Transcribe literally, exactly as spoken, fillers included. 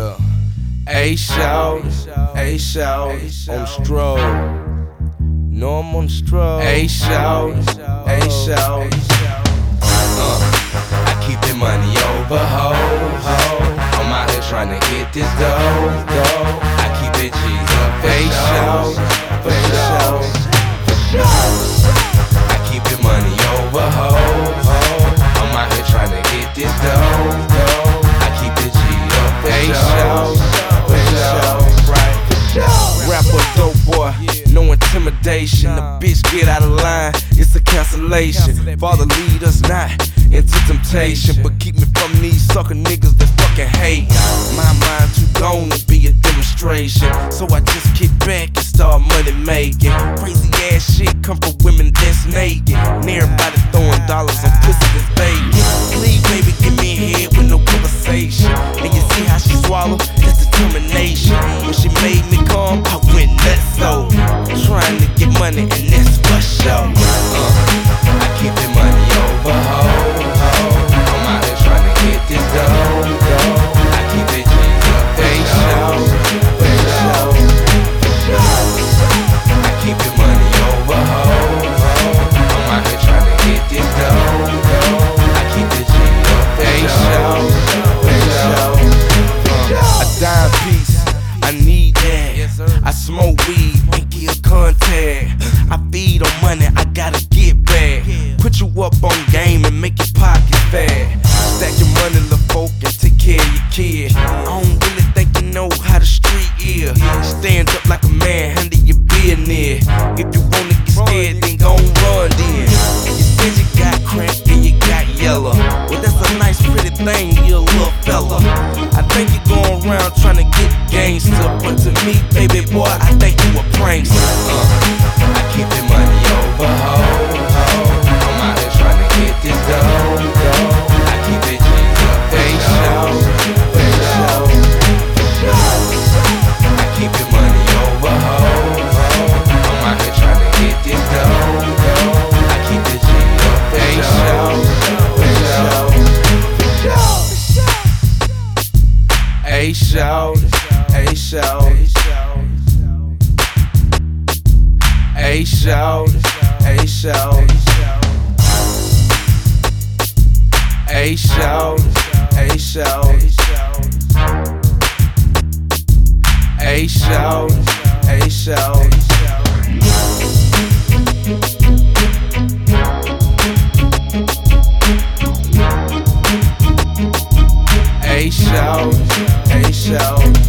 Yeah. A shout, A shout, on stroll. No, I'm on stroll. A shout, A shout. Uh, I keep the money over, ho, ho. I'm out here trying to get this dough, dough. I keep it G's up, A shout, for sure, for sure. I keep the money over, ho, ho. I'm out here trying to get this dough, dough. I keep it G's up, A shout. Rapper dope boy, no intimidation. The bitch get out of line, it's a cancellation. Father lead us not into temptation, but keep me from these sucker niggas that fucking hate. My mind too gone to be a demonstration, so I just kick back and start money making. Crazy ass shit come from women that's naked, and everybody throwing dollars on pussy that's vacant. Please baby give me a head with no conversation, and you see how she swallow? That's determination. When she made me come, I went nuts, so trying to get money and that's for sure. Uh, I keep the money over, ho, ho. I'm out here trying to get this dough, dough. I keep it G's up, they show, for sure, for sure. I keep the money over, ho, ho. I'm out here trying to get this dough, dough. I keep it G's up, they show, for sure. Uh, a dime piece, I need that. I smoke weed and give contact. I feed on money, I gotta get back. Put you up on game and make your pockets fat. Stack your money, little folk, and take care of your kid. I don't really think you know how the street is. Stand up like a man, handle your business. If you wanna get scared, then gon' run then. You said you got crack and you got yellow. Well, that's a nice pretty thing, you a little fella. I think you going around trying to get gangster, but to me, baby boy, I think you a prankster. Uh, I keep the money over, ho, ho. I'm out here trying to get this dough, dough. I keep it G's up, they show, for sure, for sure. I keep the money over, ho, ho. I'm out here trying to get this dough, dough. I keep it G's up, they show, for sure, for sure. A shout, A shout, A shout, A shout, A shout, A shout, A shout, A shout. A shout, A shout.